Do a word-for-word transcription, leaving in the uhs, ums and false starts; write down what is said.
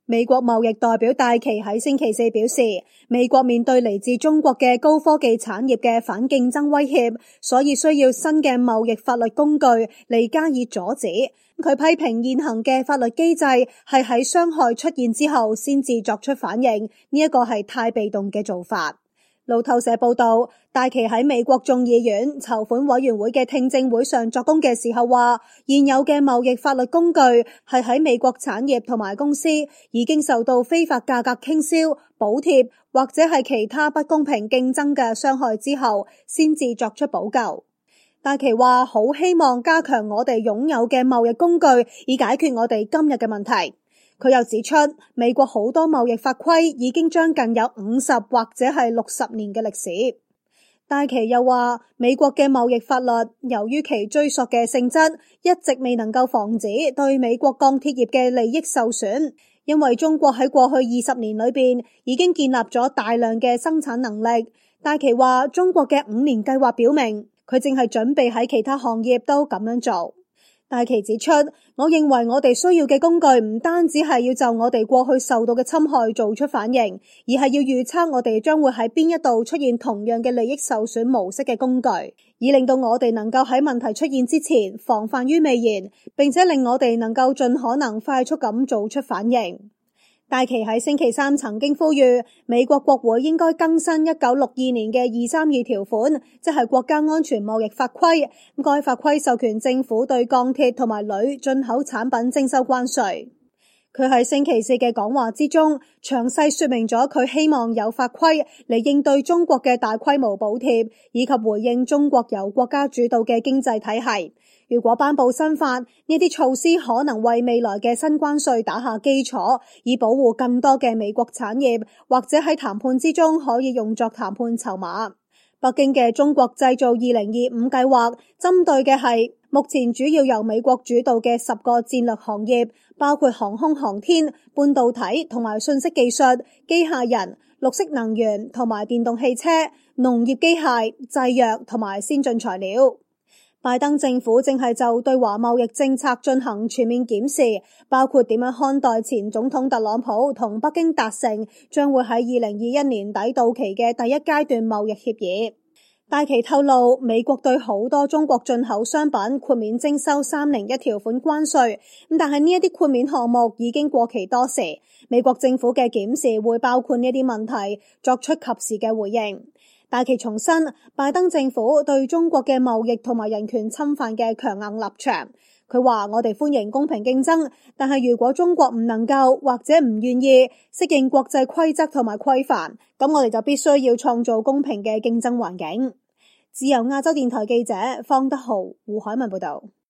美國貿易代表戴琪喺星期四表示，美國面對嚟自中國嘅高科技產業嘅反競爭威脅，所以需要新嘅貿易法律工具嚟加以阻止。佢批評現行嘅法律機制係喺傷害出現之後先至作出反應，呢一個係太被動嘅做法。路透社報道，戴琪喺美國眾議院籌款委員會嘅聽證會上作供嘅時候話，現有嘅貿易法律工具係喺美國產業同埋公司已經受到非法價格傾銷、補貼或者係其他不公平競爭嘅傷害之後，先至作出補救。戴琪話好希望加強我哋擁有嘅貿易工具，以解決我哋今日嘅問題。佢又指出，美國好多貿易法規已經將近有五十或者係六十年嘅歷史。戴琪又話，美國嘅貿易法律由於其追溯嘅性質，一直未能夠防止對美國鋼鐵業嘅利益受損，因為中國喺過去二十年裏邊已經建立咗大量嘅生產能力。戴琪話，中國嘅五年計劃表明，佢正係準備喺其他行業都咁樣做。戴琪指出，我認為我哋需要嘅工具唔單止係要就我哋過去受到嘅侵害做出反應，而係要預測我哋將會喺邊一度出現同樣嘅利益受損模式嘅工具，以令到我哋能夠喺問題出現之前防範於未然，並且令我哋能夠盡可能快速咁做出反應。戴琪喺星期三曾經呼籲美國國會應該更新一九六二年嘅二三二條款，即係國家安全貿易法規。該法規授權政府對鋼鐵同埋鋁進口產品徵收關稅。佢喺星期四嘅講話之中，詳細說明咗佢希望有法規嚟應對中國嘅大規模補貼，以及回應中國由國家主導嘅經濟體系。如果頒布新法，呢啲措施可能為未來嘅新關稅打下基礎，以保護更多嘅美國產業，或者喺談判之中可以用作談判籌碼。北京嘅中國製造二零二五計劃針對嘅係目前主要由美國主導嘅十個戰略行業，包括航空航天、半導體同埋信息技術、機械人、綠色能源同埋電動汽車、農業機械、製藥同埋先進材料。拜登政府正係就對華貿易政策進行全面檢視，包括點樣看待前總統特朗普同北京達成將會喺二零二一年底到期嘅第一階段貿易協議。戴琪透露，美國對好多中國進口商品豁免徵收三零一條款關稅，但係呢一啲豁免項目已經過期多時，美國政府嘅檢視會包括呢啲問題，作出及時嘅回應。戴琪重申，拜登政府對中國嘅貿易同埋人權侵犯嘅強硬立場。佢話：我哋歡迎公平競爭，但係如果中國唔能夠或者唔願意適應國際規則同埋規範，咁我哋就必須要創造公平嘅競爭環境。自由亞洲電台記者方德豪、胡海文報道。